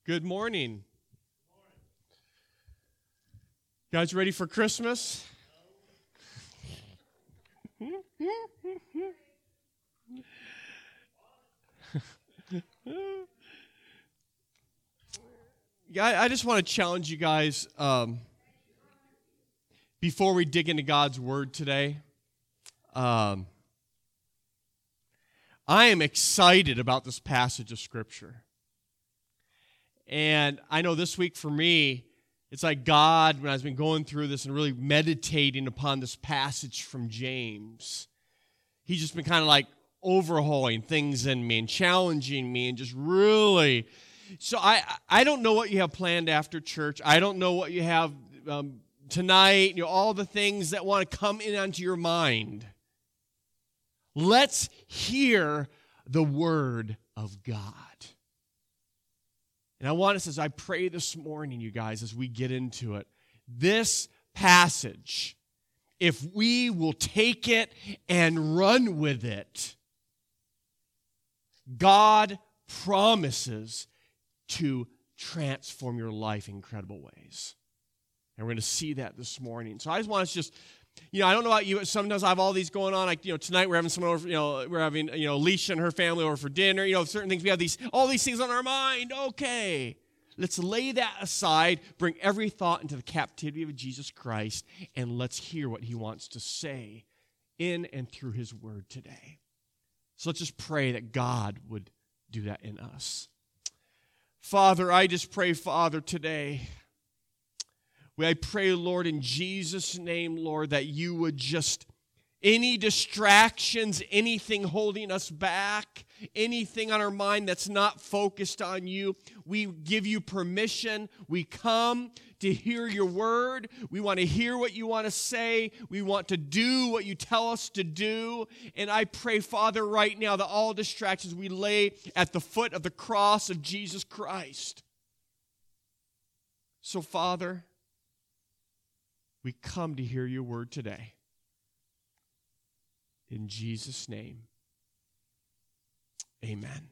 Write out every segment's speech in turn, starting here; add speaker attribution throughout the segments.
Speaker 1: Good morning. You guys ready for Christmas? Yeah, I just want to challenge you guys before we dig into God's Word today. I am excited about this passage of Scripture. And I know this week for me, it's like God, when I've been going through this and really meditating upon this passage from James, He's just been kind of like overhauling things in me and challenging me and just really. So I don't know what you have planned after church. I don't know what you have tonight, all the things that want to come in onto your mind. Let's hear the Word of God. And I want us, as I pray this morning, you guys, as we get into it, this passage, if we will take it and run with it, God promises to transform your life in incredible ways. And we're going to see that this morning. So I just want us to just, I don't know about you, but sometimes I have all these going on. Like, tonight we're having someone over, we're having, Alicia and her family over for dinner. Certain things, we have all these things on our mind. Okay, let's lay that aside, bring every thought into the captivity of Jesus Christ, and let's hear what He wants to say in and through His Word today. So let's just pray that God would do that in us. Father, I just pray, Father, today, I pray, Lord, in Jesus' name, Lord, that you would just, any distractions, anything holding us back, anything on our mind that's not focused on you, we give you permission. We come to hear your word. We want to hear what you want to say. We want to do what you tell us to do. And I pray, Father, right now that all distractions we lay at the foot of the cross of Jesus Christ. So, Father, we come to hear your word today. In Jesus' name, amen.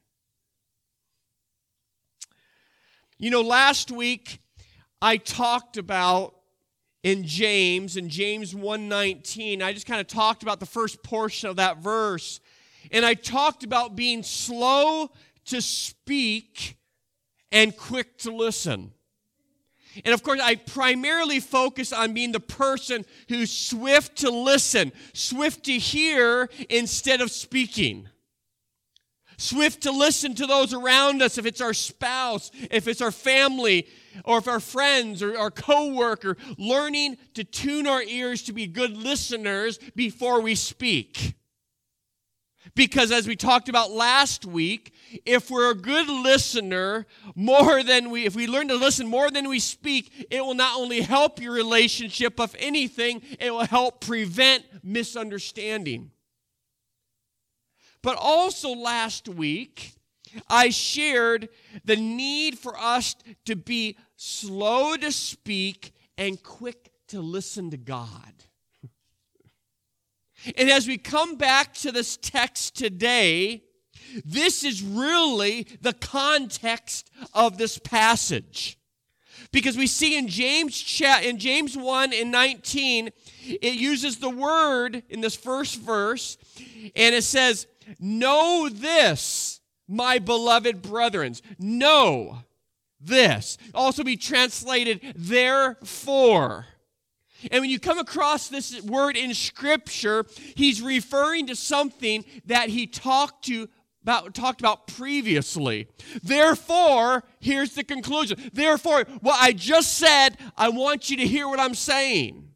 Speaker 1: Last week I talked about in James 1:19, I just kind of talked about the first portion of that verse. And I talked about being slow to speak and quick to listen. And of course, I primarily focus on being the person who's swift to listen, swift to hear instead of speaking. Swift to listen to those around us, if it's our spouse, if it's our family, or if our friends or our co-worker, learning to tune our ears to be good listeners before we speak. Because as we talked about last week, if we're a good listener, if we learn to listen more than we speak, it will not only help your relationship, if anything, it will help prevent misunderstanding. But also last week, I shared the need for us to be slow to speak and quick to listen to God. And as we come back to this text today, this is really the context of this passage. Because we see in James 1:19, it uses the word in this first verse, and it says, "Know this, my beloved brethren." Know this. Also be translated, therefore. And when you come across this word in Scripture, he's referring to something that he talked about previously. Therefore, here's the conclusion. Therefore, what I just said, I want you to hear what I'm saying.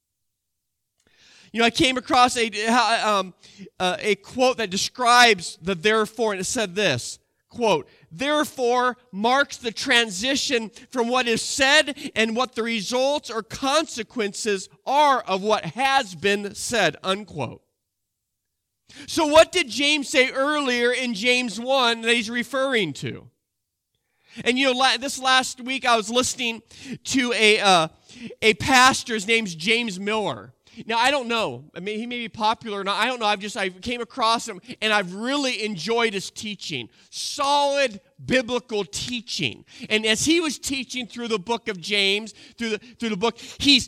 Speaker 1: I came across a quote that describes the therefore, and it said this, quote, "Therefore marks the transition from what is said and what the results or consequences are of what has been said," unquote. So what did James say earlier in James 1 that he's referring to? And this last week I was listening to a pastor. His name's James Miller. Now, I don't know. I mean, he may be popular or not. I don't know. I came across him, and I've really enjoyed his teaching. Solid biblical teaching. And as he was teaching through the book of James, through the book, he's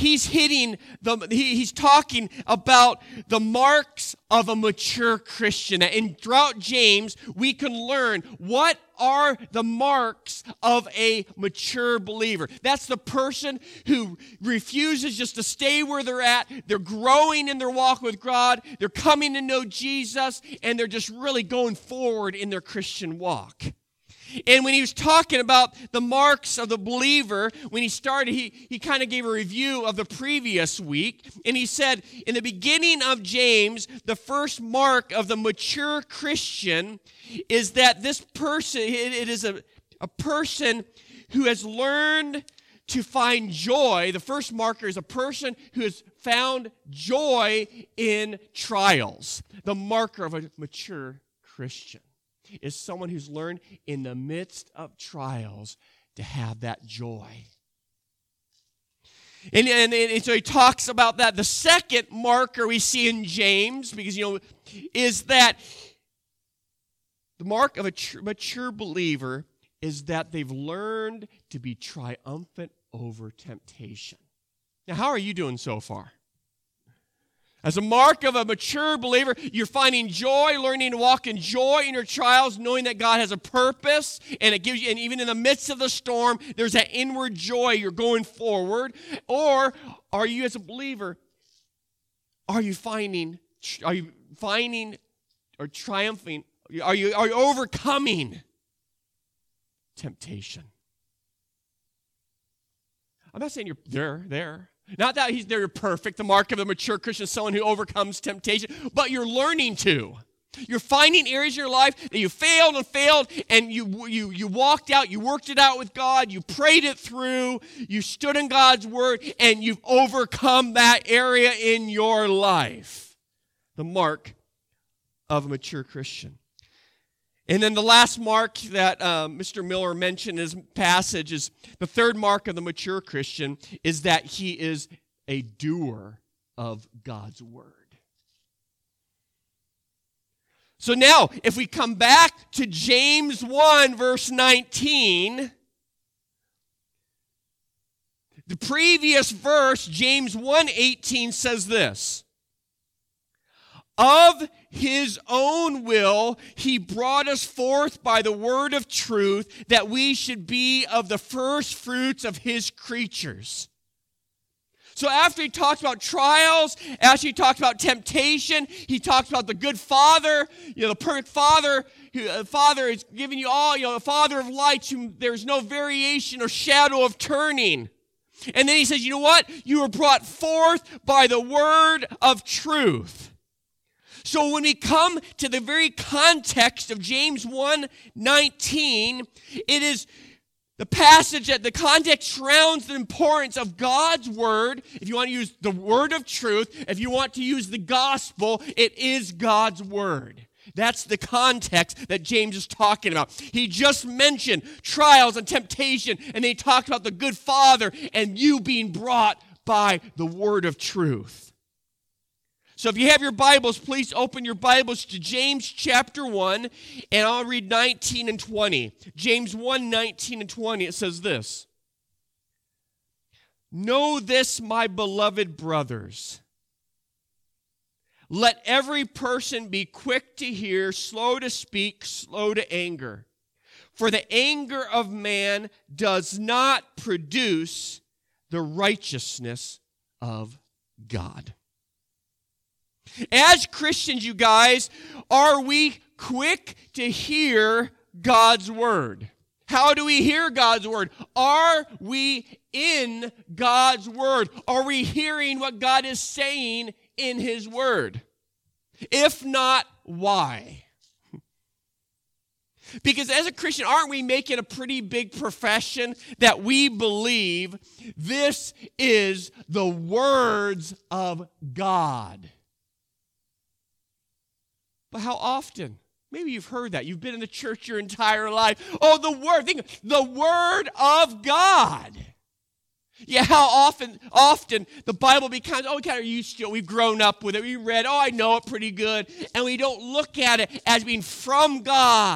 Speaker 1: talking about the marks of a mature Christian. And throughout James, we can learn what are the marks of a mature believer. That's the person who refuses just to stay where they're at. They're growing in their walk with God. They're coming to know Jesus, and they're just really going forward in their Christian walk. And when he was talking about the marks of the believer, when he started, he kind of gave a review of the previous week. And he said, in the beginning of James, the first mark of the mature Christian is that this person, it is a person who has learned to find joy. The first marker is a person who has found joy in trials. The marker of a mature Christian is someone who's learned in the midst of trials to have that joy. And so he talks about that. The second marker we see in James, because, is that the mark of a mature believer is that they've learned to be triumphant over temptation. Now, how are you doing so far? As a mark of a mature believer, you're finding joy, learning to walk in joy in your trials, knowing that God has a purpose, and it gives you, and even in the midst of the storm, there's that inward joy, you're going forward. Or are you, as a believer, are you finding or triumphing, are you overcoming temptation? I'm not saying you're there. Not that they're perfect. The mark of a mature Christian is someone who overcomes temptation, but you're learning to. You're finding areas in your life that you failed, and you walked out, you worked it out with God, you prayed it through, you stood in God's word, and you've overcome that area in your life. The mark of a mature Christian. And then the last mark that Mr. Miller mentioned in his passage is the third mark of the mature Christian is that he is a doer of God's word. So now, if we come back to James 1, verse 19, the previous verse, James 1:18, says this: of his own will, he brought us forth by the word of truth, that we should be of the first fruits of his creatures. So after he talks about trials, after he talks about temptation, he talks about the good father, the perfect father. The father is giving you all, the father of lights, whom there's no variation or shadow of turning. And then he says, you know what? You were brought forth by the word of truth. So when we come to the very context of James 1:19, it is the passage that the context surrounds the importance of God's word. If you want to use the word of truth, if you want to use the gospel, it is God's word. That's the context that James is talking about. He just mentioned trials and temptation, and then he talked about the good father and you being brought by the word of truth. So if you have your Bibles, please open your Bibles to James chapter 1, and I'll read 19 and 20. James 1, 19 and 20, it says this: know this, my beloved brothers. Let every person be quick to hear, slow to speak, slow to anger. For the anger of man does not produce the righteousness of God. As Christians, you guys, are we quick to hear God's word? How do we hear God's word? Are we in God's word? Are we hearing what God is saying in his word? If not, why? Because as a Christian, aren't we making a pretty big profession that we believe this is the words of God? But how often? Maybe you've heard that. You've been in the church your entire life. Oh, the word. Think, the word of God. Yeah, how often the Bible becomes, we kind of used to it. We've grown up with it. We read, I know it pretty good. And we don't look at it as being from God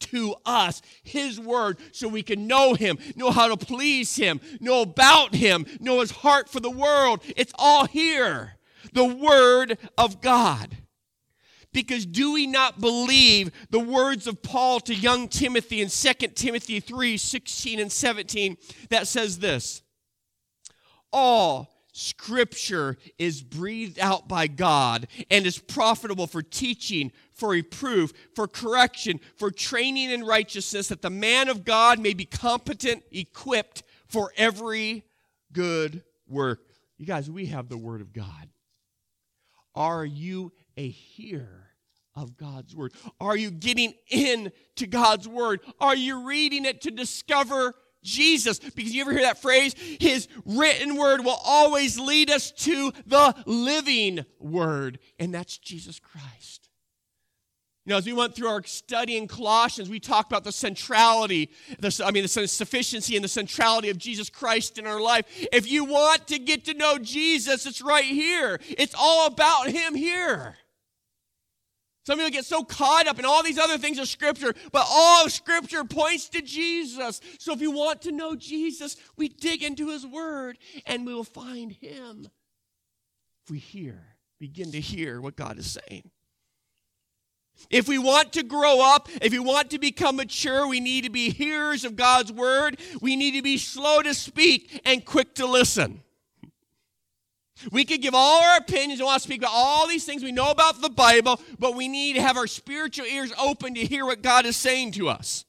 Speaker 1: to us, his word, so we can know him, know how to please him, know about him, know his heart for the world. It's all here. The word of God. Because do we not believe the words of Paul to young Timothy in 2 Timothy 3:16 and 17 that says this? All Scripture is breathed out by God and is profitable for teaching, for reproof, for correction, for training in righteousness, that the man of God may be competent, equipped for every good work. You guys, we have the Word of God. Are you a hearer of God's Word? Are you getting into God's Word? Are you reading it to discover Jesus? Because you ever hear that phrase? His written Word will always lead us to the living Word, and that's Jesus Christ. You know, as we went through our study in Colossians, we talked about the centrality, the sufficiency and the centrality of Jesus Christ in our life. If you want to get to know Jesus, it's right here. It's all about him here. Some people get so caught up in all these other things of Scripture, but all of Scripture points to Jesus. So if you want to know Jesus, we dig into his word and we will find him. If we begin to hear what God is saying. If we want to grow up, if we want to become mature, we need to be hearers of God's word. We need to be slow to speak and quick to listen. We could give all our opinions and want to speak about all these things we know about the Bible, but we need to have our spiritual ears open to hear what God is saying to us.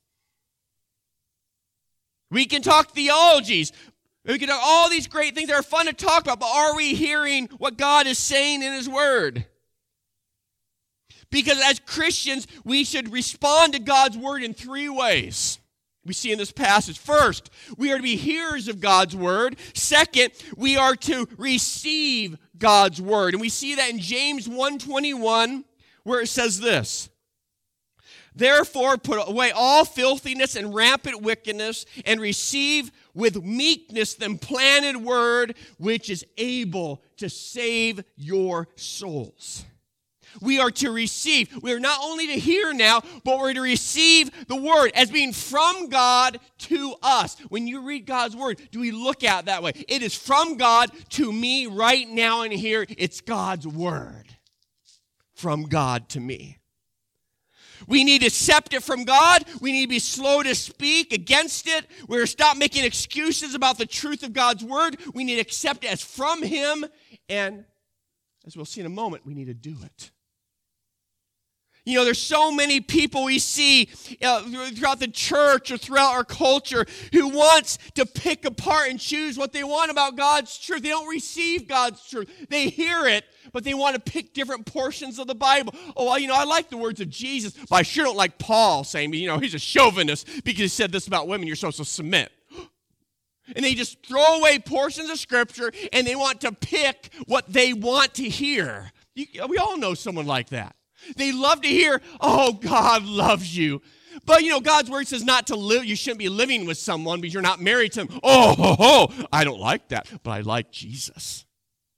Speaker 1: We can talk theologies. We can talk all these great things that are fun to talk about, but are we hearing what God is saying in his word? Because as Christians, we should respond to God's word in three ways. We see in this passage. First, we are to be hearers of God's word. Second, we are to receive God's word. And we see that in James 1:21, where it says this: Therefore, put away all filthiness and rampant wickedness, and receive with meekness the implanted word, which is able to save your souls. We are to receive. We are not only to hear now, but we're to receive the word as being from God to us. When you read God's word, do we look at it that way? It is from God to me right now and here. It's God's word from God to me. We need to accept it from God. We need to be slow to speak against it. We're to stop making excuses about the truth of God's word. We need to accept it as from him. And as we'll see in a moment, we need to do it. You know, there's so many people we see throughout the church or throughout our culture who wants to pick apart and choose what they want about God's truth. They don't receive God's truth. They hear it, but they want to pick different portions of the Bible. Oh, well, you know, I like the words of Jesus, but I sure don't like Paul saying, you know, he's a chauvinist because he said this about women, you're supposed to submit. And they just throw away portions of Scripture and they want to pick what they want to hear. We all know someone like that. They love to hear, oh, God loves you. But, you know, God's word says not to live. You shouldn't be living with someone because you're not married to him. Oh, I don't like that, but I like Jesus.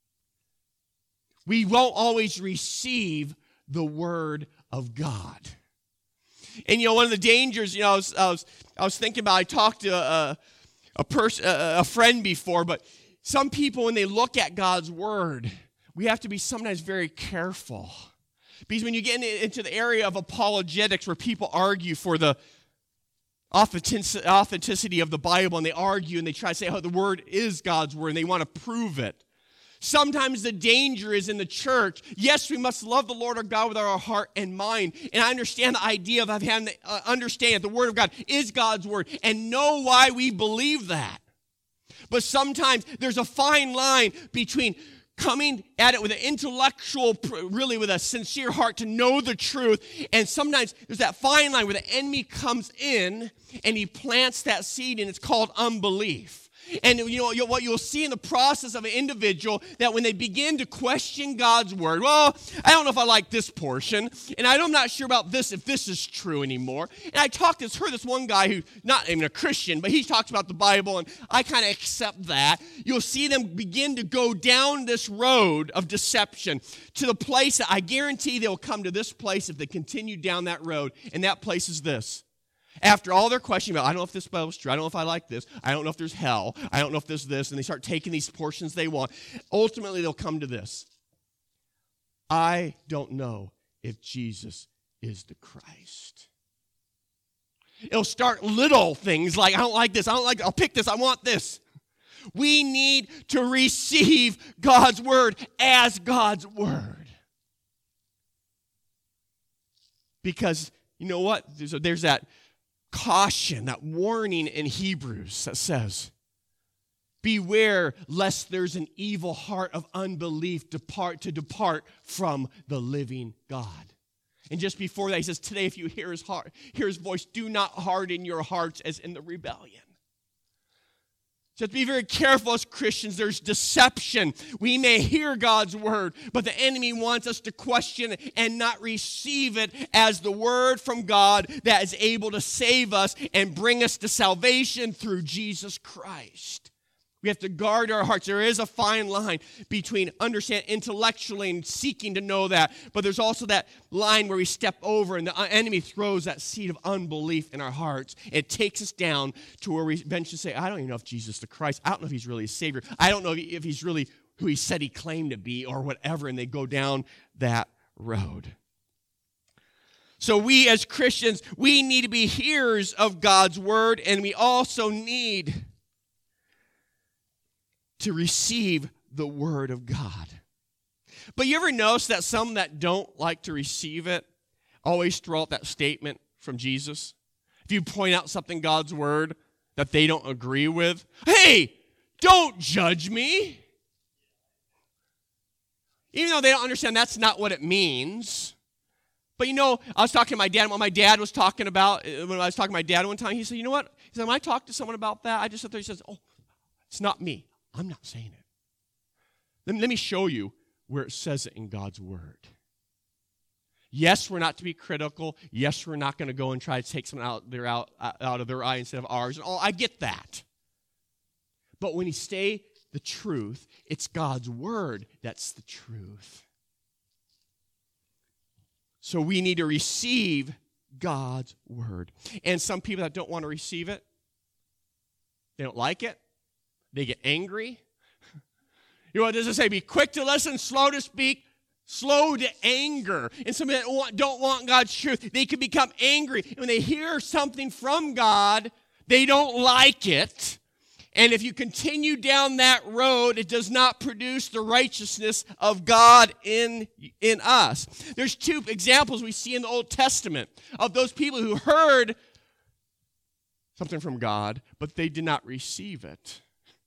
Speaker 1: We won't always receive the word of God. And, you know, one of the dangers, you know, I was thinking about, I talked to a friend before, but some people, when they look at God's word, we have to be sometimes very careful. Because when you get into the area of apologetics where people argue for the authenticity of the Bible and they argue and they try to say, oh, the word is God's word and they want to prove it. Sometimes the danger is in the church. Yes, we must love the Lord our God with our heart and mind. And I understand the idea of having to understand the word of God is God's word and know why we believe that. But sometimes there's a fine line between coming at it with an intellectual, really with a sincere heart to know the truth. And sometimes there's that fine line where the enemy comes in and he plants that seed and it's called unbelief. And you know what you'll see in the process of an individual that when they begin to question God's word, well, I don't know if I like this portion, and I'm not sure about this, if this is true anymore. And I heard this one guy who's not even a Christian, but he talks about the Bible, and I kind of accept that. You'll see them begin to go down this road of deception to the place that I guarantee they'll come to this place if they continue down that road, and that place is this. After all their questioning about, I don't know if this Bible's true, I don't know if I like this, I don't know if there's hell, I don't know if there's this, and they start taking these portions they want, ultimately they'll come to this. I don't know if Jesus is the Christ. It'll start little things like, I don't like this, I don't like, I'll pick this, I want this. We need to receive God's word as God's word. Because, you know what? There's that caution, that warning in Hebrews that says, beware lest there's an evil heart of unbelief depart from the living God. And just before that, he says, today if you hear his voice, do not harden your hearts as in the rebellion. So to be very careful as Christians, there's deception. We may hear God's word, but the enemy wants us to question it and not receive it as the word from God that is able to save us and bring us to salvation through Jesus Christ. We have to guard our hearts. There is a fine line between understanding intellectually and seeking to know that, but there's also that line where we step over and the enemy throws that seed of unbelief in our hearts. It takes us down to where we eventually say, I don't even know if Jesus is the Christ. I don't know if he's really a Savior. I don't know if he's really who he said he claimed to be or whatever, and they go down that road. So we as Christians, we need to be hearers of God's word, and we also need to receive the word of God. But you ever notice that some that don't like to receive it always throw out that statement from Jesus? If you point out something God's word that they don't agree with, hey, don't judge me. Even though they don't understand that's not what it means. But you know, I was talking to my dad, what my dad was talking about, when I was talking to my dad one time, he said, you know what? He said, when I talk to someone about that, I just sit there, he says, oh, it's not me. I'm not saying it. Let me show you where it says it in God's word. Yes, we're not to be critical. Yes, we're not going to go and try to take someone out of their eye instead of ours. And all, I get that. But when you say the truth, it's God's word that's the truth. So we need to receive God's word. And some people that don't want to receive it, they don't like it. They get angry. You know what does it say? Be quick to listen, slow to speak, slow to anger. And some that don't want God's truth, they can become angry. And when they hear something from God, they don't like it. And if you continue down that road, it does not produce the righteousness of God in us. There's two examples we see in the Old Testament of those people who heard something from God, but they did not receive it.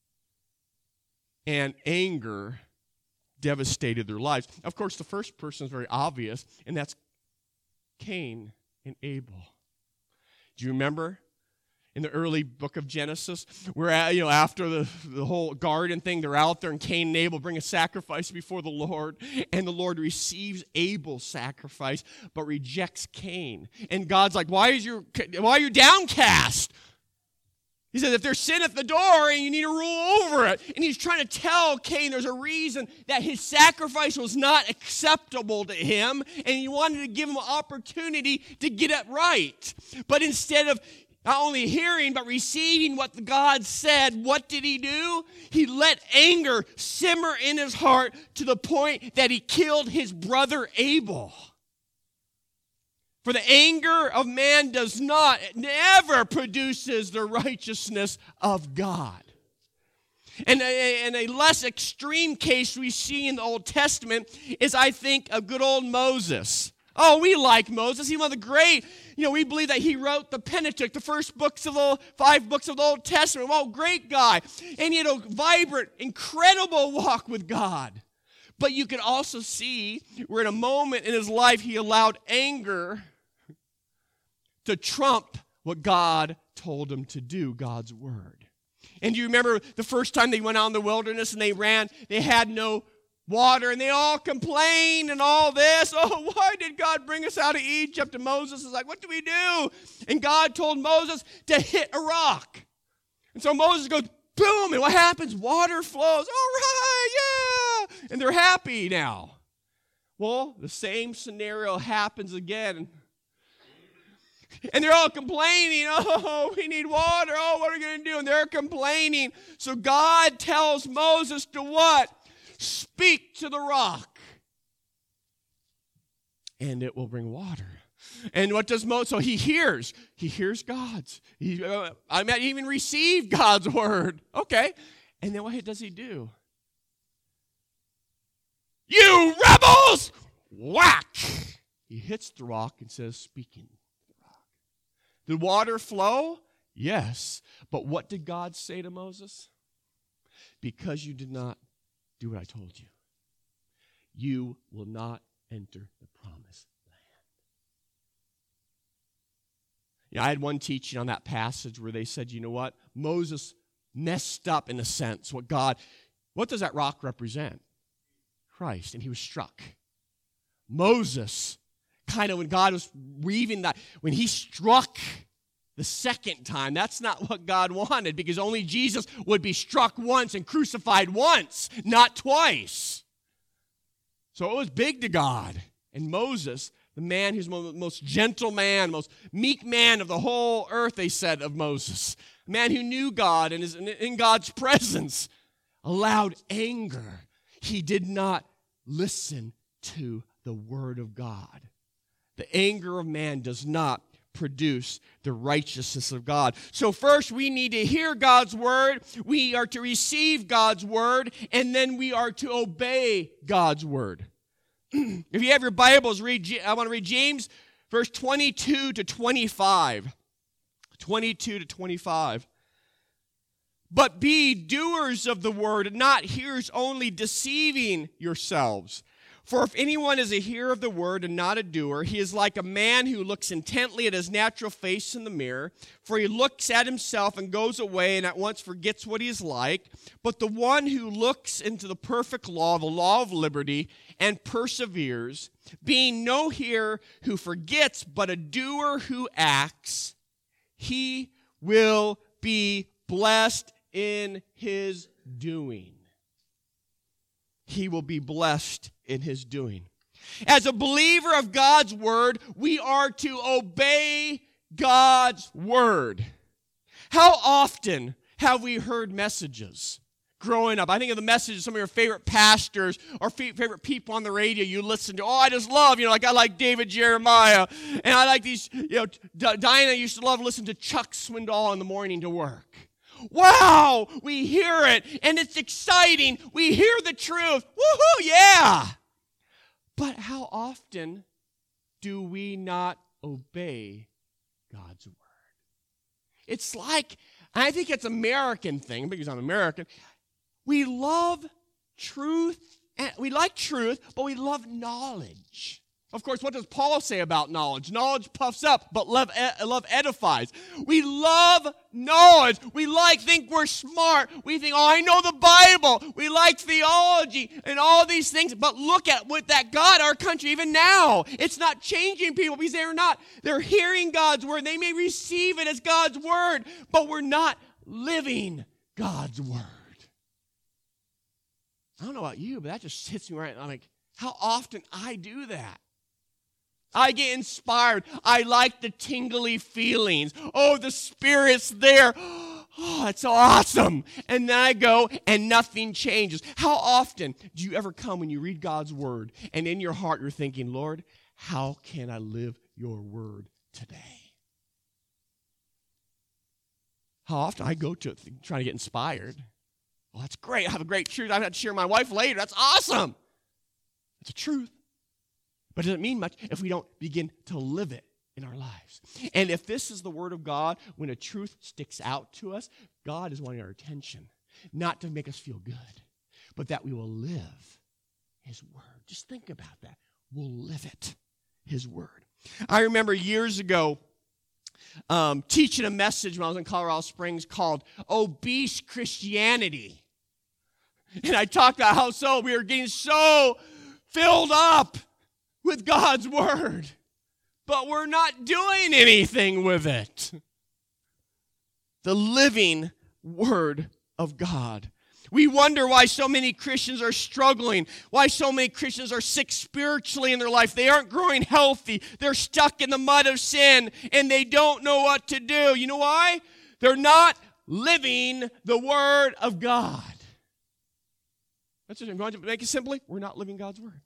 Speaker 1: And anger devastated their lives. Of course, the first person is very obvious, and that's Cain and Abel. Do you remember in the early book of Genesis, where after the whole garden thing, they're out there, and Cain and Abel bring a sacrifice before the Lord, and the Lord receives Abel's sacrifice, but rejects Cain. And God's like, why are you downcast? He said, if there's sin at the door and you need to rule over it. And he's trying to tell Cain there's a reason that his sacrifice was not acceptable to him. And he wanted to give him an opportunity to get it right. But instead of not only hearing but receiving what God said, what did he do? He let anger simmer in his heart to the point that he killed his brother Abel. For the anger of man never produces the righteousness of God. And a less extreme case we see in the Old Testament is, I think, a good old Moses. Oh, we like Moses. He's one of the great, we believe that he wrote the Pentateuch, the first 5 books of the Old Testament. Well, great guy. And he had a vibrant, incredible walk with God. But you can also see where in a moment in his life he allowed anger to trump what God told him to do, God's word. And do you remember the first time they went out in the wilderness and they had no water, and they all complained and all this. Oh, why did God bring us out of Egypt? And Moses is like, what do we do? And God told Moses to hit a rock. And so Moses goes, boom, and what happens? Water flows. All right, yeah. And they're happy now. Well, the same scenario happens again. And they're all complaining. Oh, we need water. Oh, what are we going to do? And they're complaining. So God tells Moses to what? Speak to the rock. And it will bring water. And what does Moses? So he hears God's. He even received God's word. Okay. And then what does he do? You rebels! Whack! He hits the rock and says, speaking to the rock. Did water flow? Yes. But what did God say to Moses? Because you did not do what I told you, you will not enter the promised land. I had one teaching on that passage where they said, you know what? Moses messed up in a sense. What does that rock represent? Christ. And he was struck. Moses, kind of when God was weaving that, when he struck the second time, that's not what God wanted, because only Jesus would be struck once and crucified once, not twice. So it was big to God. And Moses, the man who's the most gentle man, most meek man of the whole earth, they said of Moses, a man who knew God and is in God's presence, allowed anger. He did not listen to the word of God. The anger of man does not produce the righteousness of God. So first we need to hear God's word, we are to receive God's word, and then we are to obey God's word. If you have your Bibles, I want to read James verse 22 to 25. 22 to 25. But be doers of the word, and not hearers only, deceiving yourselves. For if anyone is a hearer of the word and not a doer, he is like a man who looks intently at his natural face in the mirror. For he looks at himself and goes away and at once forgets what he is like. But the one who looks into the perfect law, the law of liberty, and perseveres, being no hearer who forgets, but a doer who acts, he will be blessed in his doing. He will be blessed in his doing. As a believer of God's word, we are to obey God's word. How often have we heard messages growing up? I think of the messages of some of your favorite pastors or favorite people on the radio you listen to. Oh, I just love, like I like David Jeremiah. And I like these, Diana used to love listening to Chuck Swindoll in the morning to work. Wow, we hear it, and it's exciting. We hear the truth. Woohoo, yeah. But how often do we not obey God's word? It's like, I think it's an American thing, because I'm American. We love truth, and we like truth, but we love knowledge. Of course, what does Paul say about knowledge? Knowledge puffs up, but love edifies. We love knowledge. We think we're smart. We think, oh, I know the Bible. We like theology and all these things. But look at what that God, our country, even now, it's not changing people because they're hearing God's word. They may receive it as God's word, but we're not living God's word. I don't know about you, but that just hits me right. I'm like, how often I do that. I get inspired. I like the tingly feelings. Oh, the Spirit's there. Oh, it's so awesome. And then I go and nothing changes. How often do you ever come when you read God's word and in your heart you're thinking, Lord, how can I live your word today? How often I go to it trying to get inspired. Well, that's great. I have a great truth. I have to share with my wife later. That's awesome. That's a truth. But it doesn't mean much if we don't begin to live it in our lives. And if this is the word of God, when a truth sticks out to us, God is wanting our attention, not to make us feel good, but that we will live his word. Just think about that. We'll live it, his word. I remember years ago teaching a message when I was in Colorado Springs called Obese Christianity. And I talked about how we were getting so filled up with God's word, but we're not doing anything with it. The living word of God. We wonder why so many Christians are struggling, why so many Christians are sick spiritually in their life. They aren't growing healthy. They're stuck in the mud of sin, and they don't know what to do. You know why? They're not living the Word of God. That's just, to make it simply, we're not living God's Word.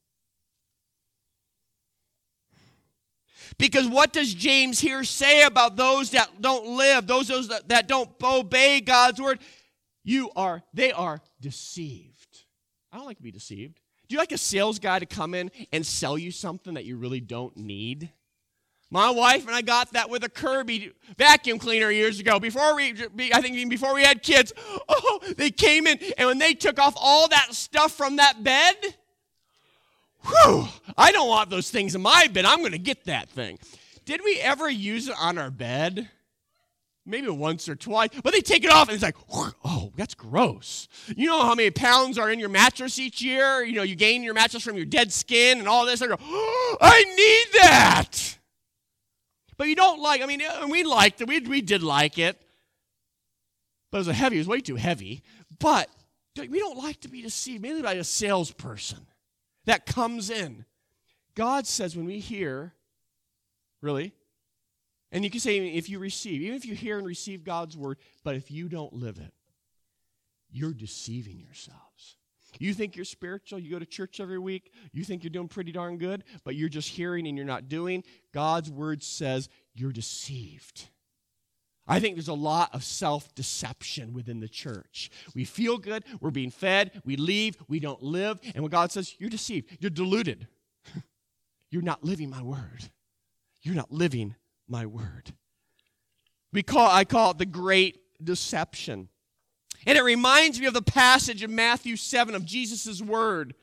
Speaker 1: Because what does James here say about those that don't live, those that don't obey God's Word? They are deceived. I don't like to be deceived. Do you like a sales guy to come in and sell you something that you really don't need? My wife and I got that with a Kirby vacuum cleaner years ago. Before we had kids, they came in, and when they took off all that stuff from that bed, whew, I don't want those things in my bed. I'm going to get that thing. Did we ever use it on our bed? Maybe once or twice. But they take it off, and it's like, oh, that's gross. You know how many pounds are in your mattress each year? You know, you gain your mattress from your dead skin and all this. I go, I need that. But you don't like, we liked it. We did like it. But it was way too heavy. But we don't like to be deceived, mainly by a salesperson that comes in. God says when we hear, really, and you can say if you receive, even if you hear and receive God's word, but if you don't live it, you're deceiving yourselves. You think you're spiritual, you go to church every week, you think you're doing pretty darn good, but you're just hearing and you're not doing. God's word says you're deceived. I think there's a lot of self-deception within the church. We feel good, we're being fed, we leave, we don't live, and when God says, you're deceived, you're deluded. You're not living my word. You're not living my word. I call it the great deception. And it reminds me of the passage in Matthew 7 of Jesus' word,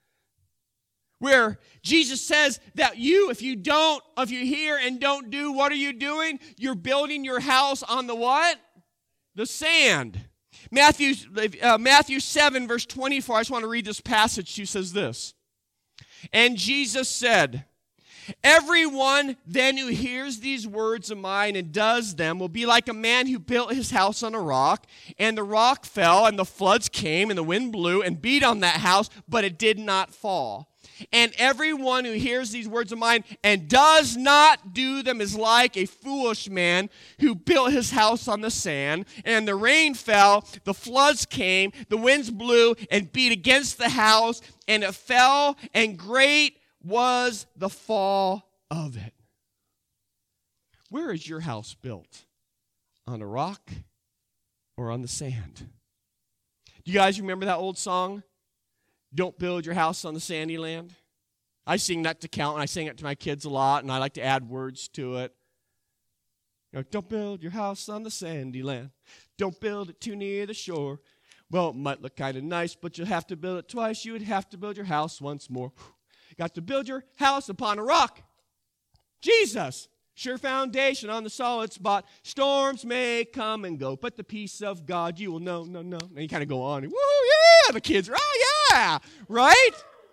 Speaker 1: where Jesus says that if you hear and don't do, what are you doing? You're building your house on the what? The sand. Matthew 7, verse 24, I just want to read this passage. She says this. And Jesus said, everyone then who hears these words of mine and does them will be like a man who built his house on a rock, and the rock fell, and the floods came, and the wind blew and beat on that house, but it did not fall. And everyone who hears these words of mine and does not do them is like a foolish man who built his house on the sand, and the rain fell, the floods came, the winds blew and beat against the house, and it fell, and great was the fall of it. Where is your house built? On a rock or on the sand? Do you guys remember that old song? Don't build your house on the sandy land. I sing that to Count, and I sing it to my kids a lot, and I like to add words to it. Don't build your house on the sandy land. Don't build it too near the shore. Well, it might look kind of nice, but you'll have to build it twice. You would have to build your house once more. Got to build your house upon a rock. Jesus, sure foundation on the solid spot. Storms may come and go, but the peace of God you will know. And you kind of go on. Woo, yeah, the kids are, oh, yeah, right?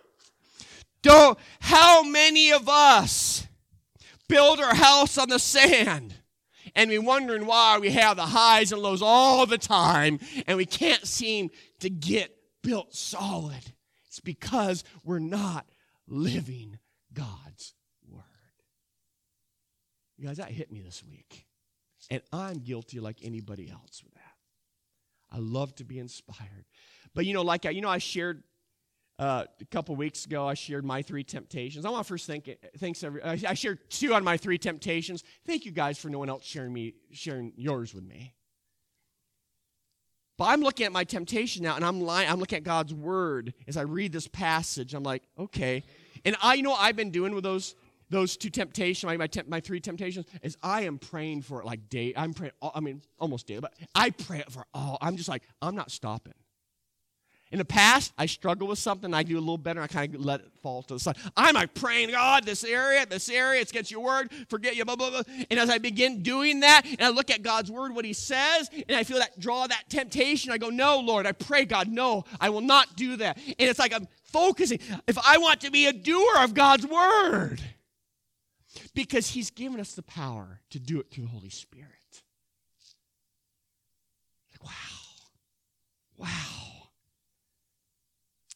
Speaker 1: How many of us build our house on the sand and we're wondering why we have the highs and lows all the time and we can't seem to get built solid? It's because we're not living God's word. You guys, that hit me this week. And I'm guilty like anybody else with that. I love to be inspired. But I shared a couple weeks ago, I shared my 3 temptations. I want to first I shared 2 on my 3 temptations. Thank you guys for no one else sharing yours with me. But I'm looking at my temptation now, and I'm looking at God's word as I read this passage. I'm like, okay. And I've been doing with those 2 temptations, my 3 temptations, is I am praying for it like day. I'm praying, almost daily, but I pray it for all. I'm just like, I'm not stopping. In the past, I struggle with something, I do a little better, I kind of let it fall to the side. I'm like praying, God, this area, it's against your word, forget you, blah, blah, blah. And as I begin doing that, and I look at God's word, what he says, and I feel that draw that temptation, I go, no, Lord, I pray, God, no, I will not do that. And it's like I'm focusing. If I want to be a doer of God's word, because he's given us the power to do it through the Holy Spirit. Like, wow.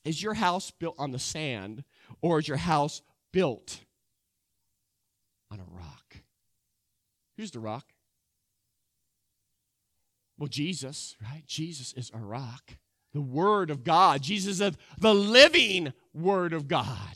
Speaker 1: Is your house built on the sand, or is your house built on a rock? Who's the rock? Well, Jesus, right? Jesus is a rock. The Word of God. Jesus is the living Word of God.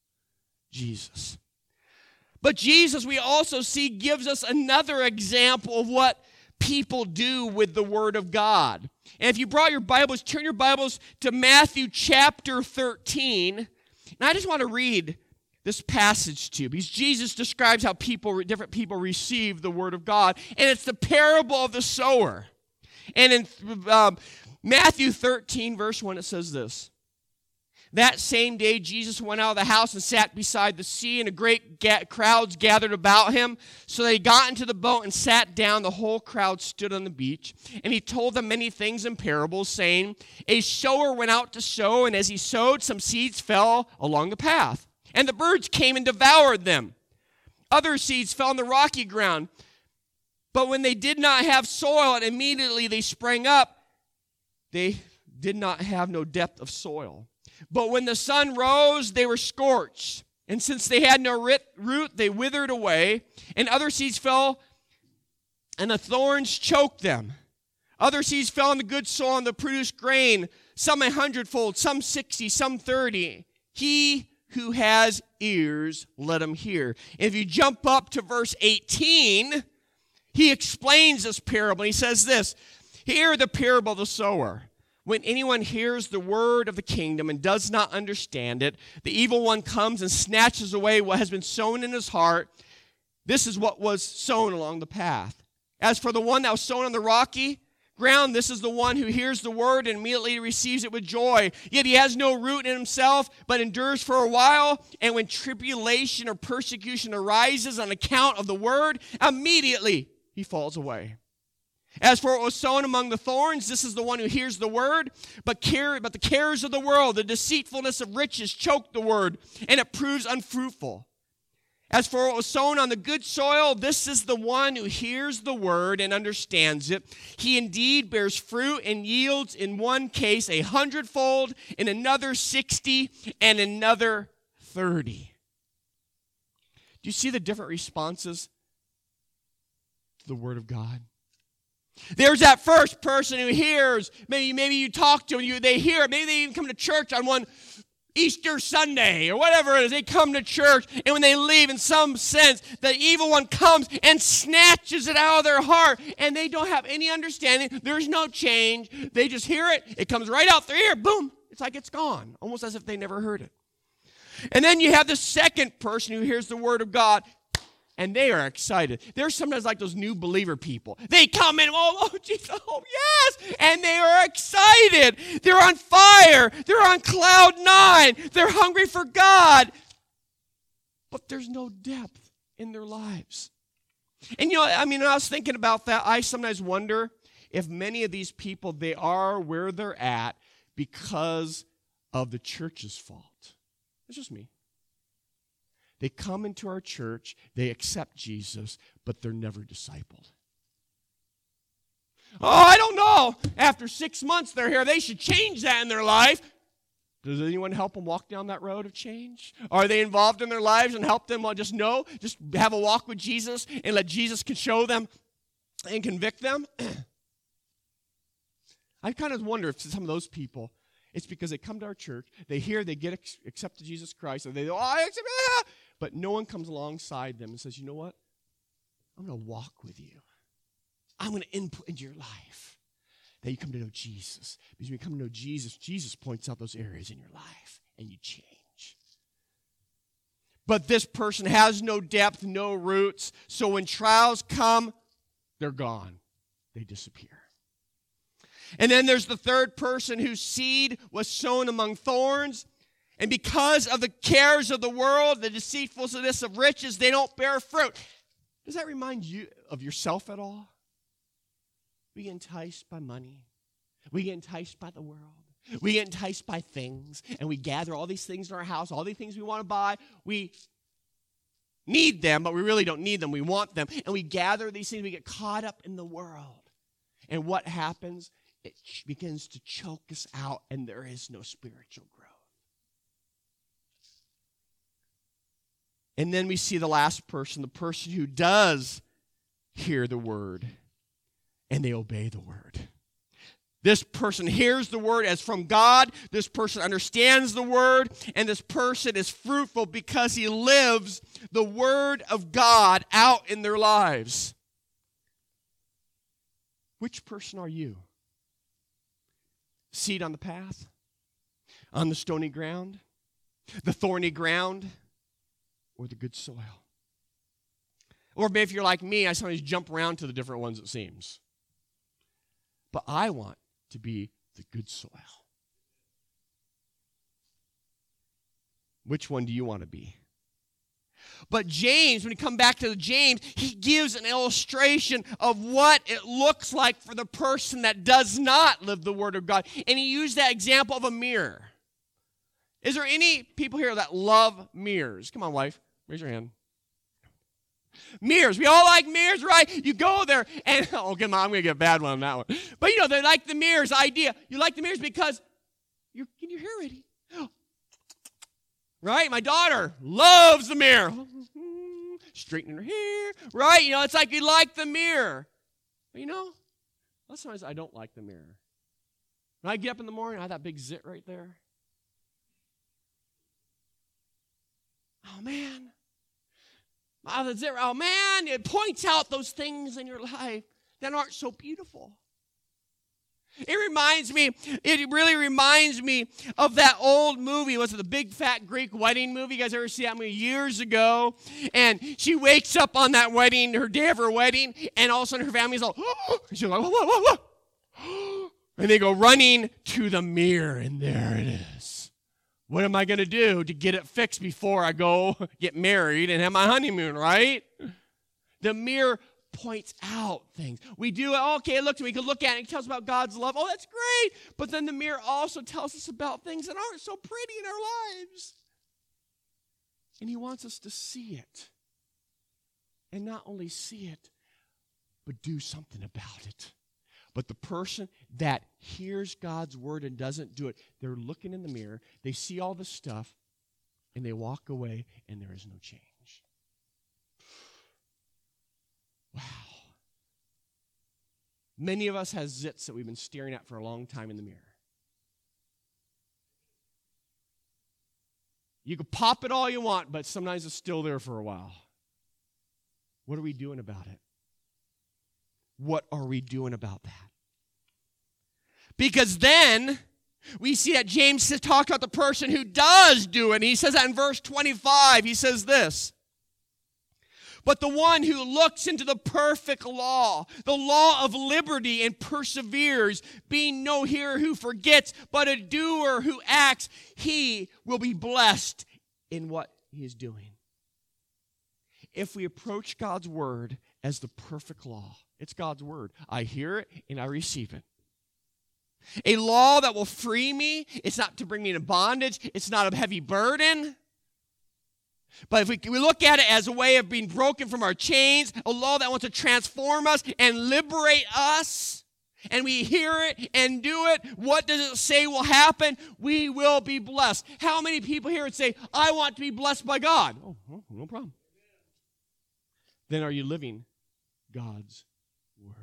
Speaker 1: Jesus. But Jesus, we also see, gives us another example of what people do with the Word of God. And if you brought your Bibles, turn your Bibles to Matthew chapter 13. And I just want to read this passage to you, because Jesus describes how different people receive the Word of God. And it's the parable of the sower. And in Matthew 13, verse 1, it says this. That same day, Jesus went out of the house and sat beside the sea, and a great crowds gathered about him. So they got into the boat and sat down. The whole crowd stood on the beach. And he told them many things in parables, saying, a sower went out to sow, and as he sowed, some seeds fell along the path. And the birds came and devoured them. Other seeds fell on the rocky ground. But when they did not have soil, and immediately they sprang up, they did not have no depth of soil. But when the sun rose, they were scorched. And since they had no root, they withered away. And other seeds fell, and the thorns choked them. Other seeds fell on the good soil, and they produced grain, some 100-fold, some 60, some 30. He who has ears, let him hear. If you jump up to verse 18, he explains this parable. He says this, hear the parable of the sower. When anyone hears the word of the kingdom and does not understand it, the evil one comes and snatches away what has been sown in his heart. This is what was sown along the path. As for the one that was sown on the rocky ground, this is the one who hears the word and immediately receives it with joy. Yet he has no root in himself, but endures for a while. And when tribulation or persecution arises on account of the word, immediately he falls away. As for what was sown among the thorns, this is the one who hears the word, but the cares of the world, the deceitfulness of riches choke the word, and it proves unfruitful. As for what was sown on the good soil, this is the one who hears the word and understands it. He indeed bears fruit and yields in one case 100-fold, in another 60, and another 30. Do you see the different responses to the word of God? There's that first person who hears. Maybe you talk to them, they hear it. Maybe they even come to church on one Easter Sunday or whatever it is. They come to church, and when they leave, in some sense, the evil one comes and snatches it out of their heart, and they don't have any understanding. There's no change. They just hear it. It comes right out their ear. Boom. It's like it's gone, almost as if they never heard it. And then you have the second person who hears the word of God, and they are excited. They're sometimes like those new believer people. They come in, oh, Jesus, oh, yes. And they are excited. They're on fire. They're on cloud 9. They're hungry for God. But there's no depth in their lives. And when I was thinking about that, I sometimes wonder if many of these people, they are where they're at because of the church's fault. It's just me. They come into our church, they accept Jesus, but they're never discipled. Oh, I don't know. After 6 months they're here, they should change that in their life. Does anyone help them walk down that road of change? Are they involved in their lives and help them just have a walk with Jesus and let Jesus can show them and convict them? I kind of wonder if some of those people, it's because they come to our church, they hear, they get accepted Jesus Christ, and they go, I accept it. But no one comes alongside them and says, you know what? I'm going to walk with you. I'm going to input into your life that you come to know Jesus. Because when you come to know Jesus, Jesus points out those areas in your life, and you change. But this person has no depth, no roots. So when trials come, they're gone. They disappear. And then there's the third person whose seed was sown among thorns. And because of the cares of the world, the deceitfulness of riches, they don't bear fruit. Does that remind you of yourself at all? We get enticed by money. We get enticed by the world. We get enticed by things. And we gather all these things in our house, all these things we want to buy. We need them, but we really don't need them. We want them. And we gather these things. We get caught up in the world. And what happens? It begins to choke us out, and there is no spiritual growth. And then we see the last person, the person who does hear the word and they obey the word. This person hears the word as from God. This person understands the word. And this person is fruitful because he lives the word of God out in their lives. Which person are you? Seed on the path? On the stony ground? The thorny ground? Or the good soil? Or maybe if you're like me, I sometimes jump around to the different ones, it seems. But I want to be the good soil. Which one do you want to be? But James, when you come back to James, he gives an illustration of what it looks like for the person that does not live the word of God. And he used that example of a mirror. Is there any people here that love mirrors? Come on, wife. Raise your hand. Mirrors. We all like mirrors, right? You go there and, oh, come on, I'm going to get a bad one on that one. But, you know, they like the mirrors idea. You like the mirrors because you're getting your hair ready. Right? My daughter loves the mirror. Straightening her hair. Right? You know, it's like you like the mirror. But, you know, sometimes I don't like the mirror. When I get up in the morning, I have that big zit right there. Oh, man. Oh, man, it points out those things in your life that aren't so beautiful. It really reminds me of that old movie. Was it the Big Fat Greek Wedding movie? You guys ever see that movie years ago? And she wakes up on that wedding, her day of her wedding, and all of a sudden her family's all, oh! She's like, what? And they go running to the mirror, and there it is. What am I going to do to get it fixed before I go get married and have my honeymoon, right? The mirror points out things. We do, okay, look, we can look at it. It tells about God's love. Oh, that's great. But then the mirror also tells us about things that aren't so pretty in our lives. And he wants us to see it. And not only see it, but do something about it. But the person that hears God's word and doesn't do it, they're looking in the mirror, they see all the stuff, and they walk away, and there is no change. Wow. Many of us have zits that we've been staring at for a long time in the mirror. You can pop it all you want, but sometimes it's still there for a while. What are we doing about it? What are we doing about that? Because then we see that James talks about the person who does do it. And he says that in verse 25. He says this. But the one who looks into the perfect law, the law of liberty, and perseveres, being no hearer who forgets, but a doer who acts, he will be blessed in what he is doing. If we approach God's word as the perfect law, it's God's word. I hear it and I receive it. A law that will free me. It's not to bring me into bondage. It's not a heavy burden. But if we look at it as a way of being broken from our chains, a law that wants to transform us and liberate us, and we hear it and do it, what does it say will happen? We will be blessed. How many people here would say, I want to be blessed by God? Oh, no problem. Then are you living God's word?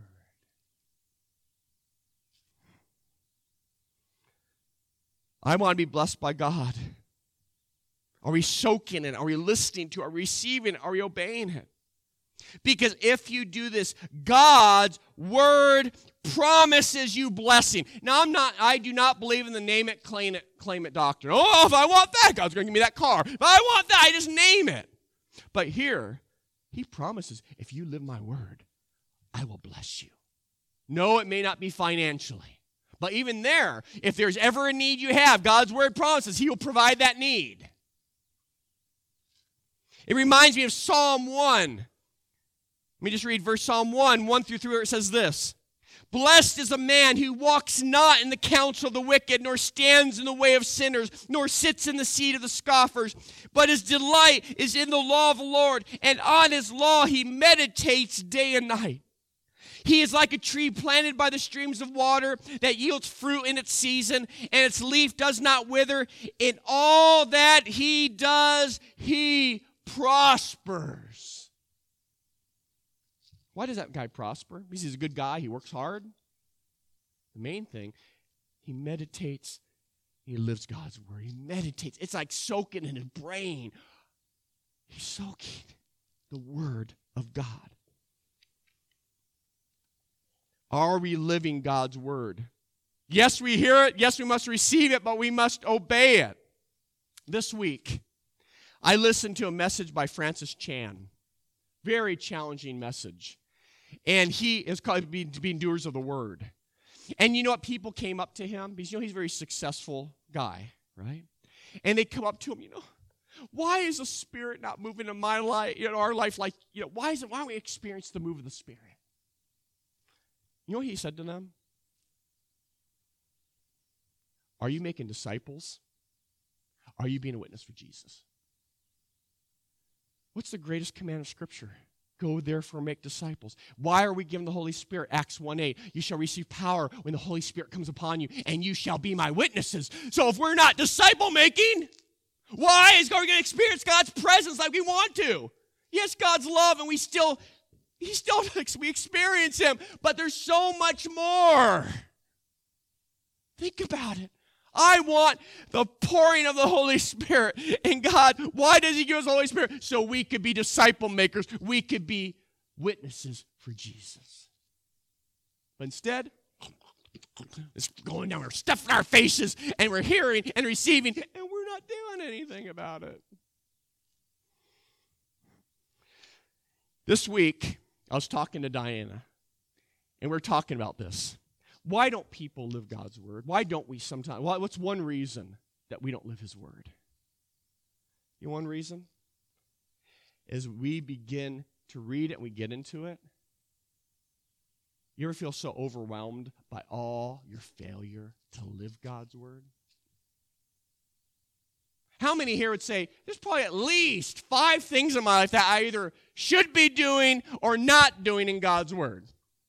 Speaker 1: I want to be blessed by God. Are we soaking it? Are we listening to it? Are we receiving it? Are we obeying it? Because if you do this, God's word promises you blessing. Now, I do not believe in the name it, claim it doctrine. Oh, if I want that, God's going to give me that car. If I want that, I just name it. But here, he promises, if you live my word, I will bless you. No, it may not be financially. But even there, if there's ever a need you have, God's word promises he will provide that need. It reminds me of Psalm 1. Let me just read verse Psalm 1 through 3, where it says this. Blessed is a man who walks not in the counsel of the wicked, nor stands in the way of sinners, nor sits in the seat of the scoffers. But his delight is in the law of the Lord, and on his law he meditates day and night. He is like a tree planted by the streams of water that yields fruit in its season, and its leaf does not wither. In all that he does, he prospers. Why does that guy prosper? Because he's a good guy. He works hard. The main thing, he meditates. He lives God's word. He meditates. It's like soaking in his brain. He's soaking the word of God. Are we living God's word? Yes, we hear it. Yes, we must receive it, but we must obey it. This week, I listened to a message by Francis Chan. Very challenging message. And he is called being doers of the word. And you know what? People came up to him because, he's a very successful guy, right? And they come up to him, why is the Spirit not moving in my life, our life like, why don't we experience the move of the Spirit? You know what he said to them? Are you making disciples? Are you being a witness for Jesus? What's the greatest command of Scripture? Go therefore make disciples. Why are we given the Holy Spirit? Acts 1:8. You shall receive power when the Holy Spirit comes upon you, and you shall be my witnesses. So if we're not disciple making, why is we going to experience God's presence like we want to? Yes, God's love, and we experience Him, but there's so much more. Think about it. I want the pouring of the Holy Spirit. And God, why does He give us the Holy Spirit? So we could be disciple makers. We could be witnesses for Jesus. But instead, it's going down, we're stuffing our faces, and we're hearing and receiving, and we're not doing anything about it. This week, I was talking to Diana, and we're talking about this. Why don't people live God's word? Why don't we sometimes? What's one reason that we don't live His word? One reason is we begin to read it and we get into it. You ever feel so overwhelmed by all your failure to live God's word? How many here would say, there's probably at least 5 things in my life that I either should be doing or not doing in God's word?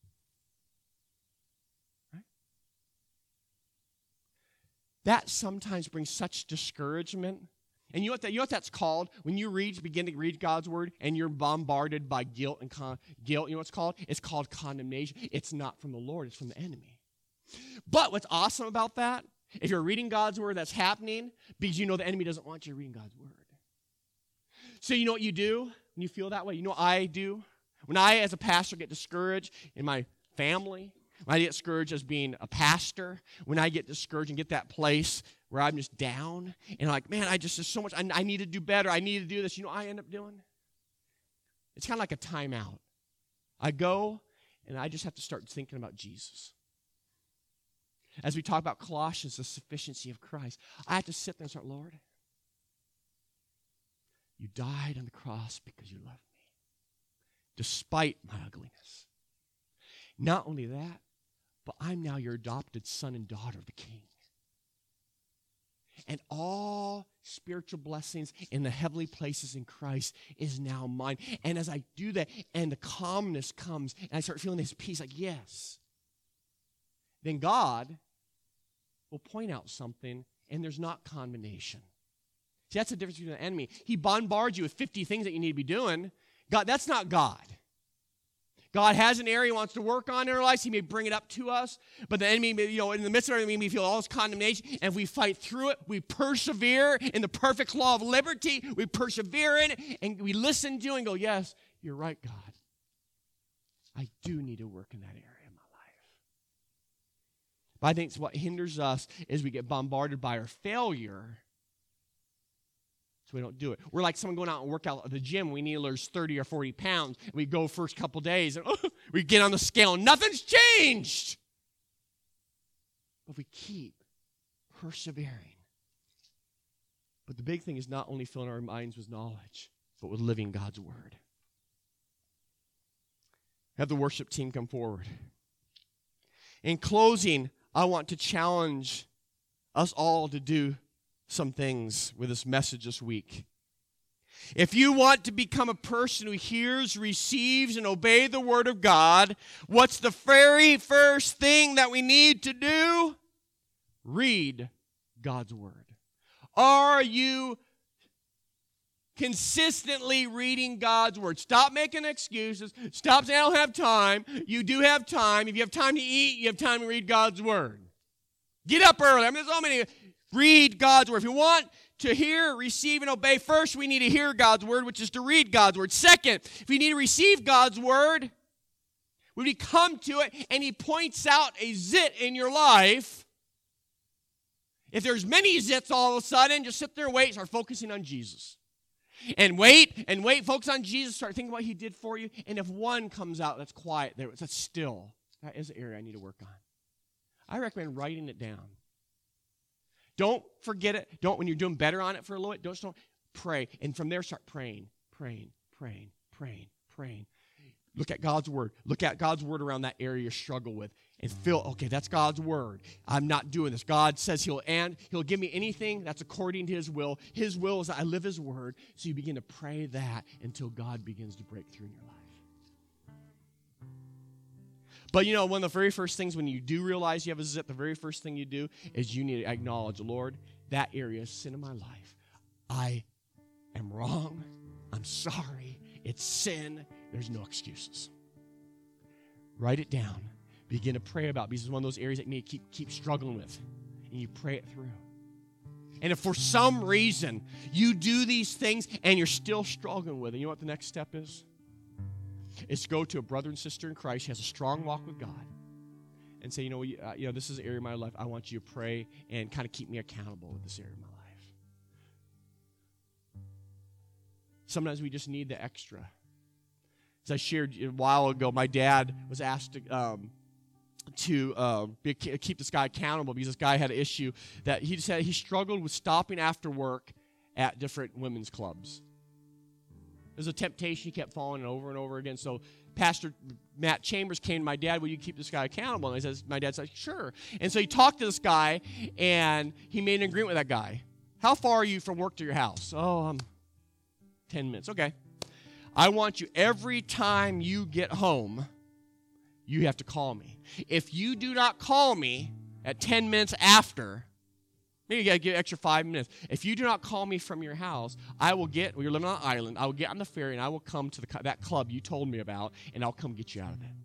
Speaker 1: That sometimes brings such discouragement. And you know what that's called? When you begin to read God's word and you're bombarded by guilt, you know what it's called? It's called condemnation. It's not from the Lord, it's from the enemy. But what's awesome about that, if you're reading God's word, that's happening because you know the enemy doesn't want you reading God's word. So you know what you do when you feel that way? You know what I do? When I, as a pastor, get discouraged in my family, when I get discouraged as being a pastor, when I get discouraged and get that place where I'm just down, and I'm like, man, there's so much, I need to do better, I need to do this. You know what I end up doing? It's kind of like a timeout. I go, and I just have to start thinking about Jesus. As we talk about Colossians, the sufficiency of Christ, I have to sit there and start, Lord, you died on the cross because you loved me, despite my ugliness. Not only that, but I'm now your adopted son and daughter of the King. And all spiritual blessings in the heavenly places in Christ is now mine. And as I do that, and the calmness comes, and I start feeling this peace, like, yes, then God will point out something, and there's not condemnation. See, that's the difference between the enemy. He bombards you with 50 things that you need to be doing. God, that's not God. God has an area He wants to work on in our lives. He may bring it up to us, but the enemy, in the midst of it, we feel all this condemnation. And if we fight through it, we persevere in the perfect law of liberty. We persevere in it, and we listen to and go, yes, you're right, God. I do need to work in that area of my life. But I think what hinders us is we get bombarded by our failure, so we don't do it. We're like someone going out and work out at the gym. We need to lose 30 or 40 pounds. And we go first couple days, and we get on the scale, and nothing's changed. But we keep persevering. But the big thing is not only filling our minds with knowledge, but with living God's word. Have the worship team come forward. In closing, I want to challenge us all to do some things with this message this week. If you want to become a person who hears, receives, and obeys the word of God, what's the very first thing that we need to do? Read God's word. Are you consistently reading God's word. Stop making excuses. Stop saying, I don't have time. You do have time. If you have time to eat, you have time to read God's word. Get up early. There's so many. Read God's word. If you want to hear, receive, and obey, first we need to hear God's word, which is to read God's word. Second, if we need to receive God's word, when we come to it and he points out a zit in your life, if there's many zits all of a sudden, just sit there and wait, start focusing on Jesus. And wait, focus on Jesus, start thinking what he did for you. And if one comes out that's quiet, that's still, that is an area I need to work on. I recommend writing it down. Don't forget it. When you're doing better on it for a little bit, don't pray. And from there, start praying. Look at God's word. Look at God's word around that area you struggle with. And feel, okay, that's God's word. I'm not doing this. God says he'll give me anything that's according to his will. His will is that I live his word. So you begin to pray that until God begins to break through in your life. But one of the very first things when you do realize you have a zit, the very first thing you do is you need to acknowledge, Lord, that area is sin in my life. I am wrong. I'm sorry. It's sin. There's no excuses. Write it down. Begin to pray about it because it's one of those areas that you need to keep struggling with. And you pray it through. And if for some reason you do these things and you're still struggling with it, you know what the next step is? It's to go to a brother and sister in Christ who has a strong walk with God and say, this is an area of my life. I want you to pray and kind of keep me accountable with this area of my life. Sometimes we just need the extra. As I shared a while ago, my dad was asked to keep this guy accountable because this guy had an issue that he said he struggled with stopping after work at different women's clubs. There's a temptation he kept falling over and over again. So Pastor Matt Chambers came to my dad, will you keep this guy accountable? And my dad said, sure. And so he talked to this guy, and he made an agreement with that guy. How far are you from work to your house? Oh, I'm 10 minutes. Okay. I want you, every time you get home, you have to call me. If you do not call me at 10 minutes after, maybe you got to give an extra 5 minutes. If you do not call me from your house, you're living on an island, I will get on the ferry and I will come to that club you told me about, and I'll come get you out of it.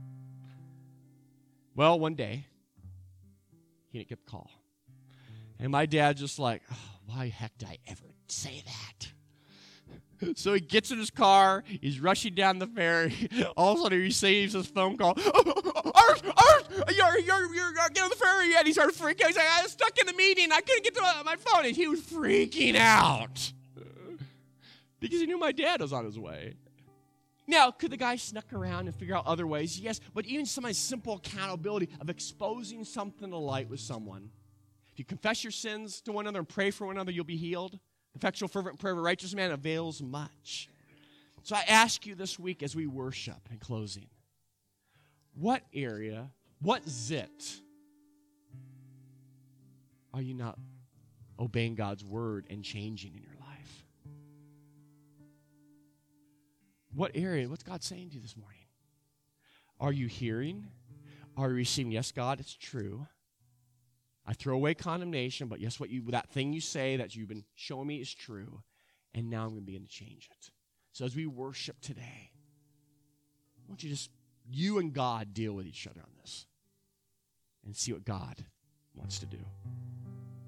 Speaker 1: Well, one day, he didn't get the call. And my dad just like, oh, why heck did I ever say that? So he gets in his car, he's rushing down the ferry. All of a sudden he receives his phone call. Art, you're getting on the ferry yet? He started freaking out. He's like, I was stuck in the meeting. I couldn't get to my phone. And he was freaking out because he knew my dad was on his way. Now, could the guy snuck around and figure out other ways? Yes, but even some simple accountability of exposing something to light with someone. If you confess your sins to one another and pray for one another, you'll be healed. Effectual, fervent prayer of a righteous man avails much. So I ask you this week as we worship in closing, what area, what zit are you not obeying God's word and changing in your life? What area, what's God saying to you this morning? Are you hearing? Are you receiving? Yes, God, it's true. I throw away condemnation, but yes, that thing you say that you've been showing me is true, and now I'm going to begin to change it. So as we worship today, I want you and God deal with each other on this and see what God wants to do.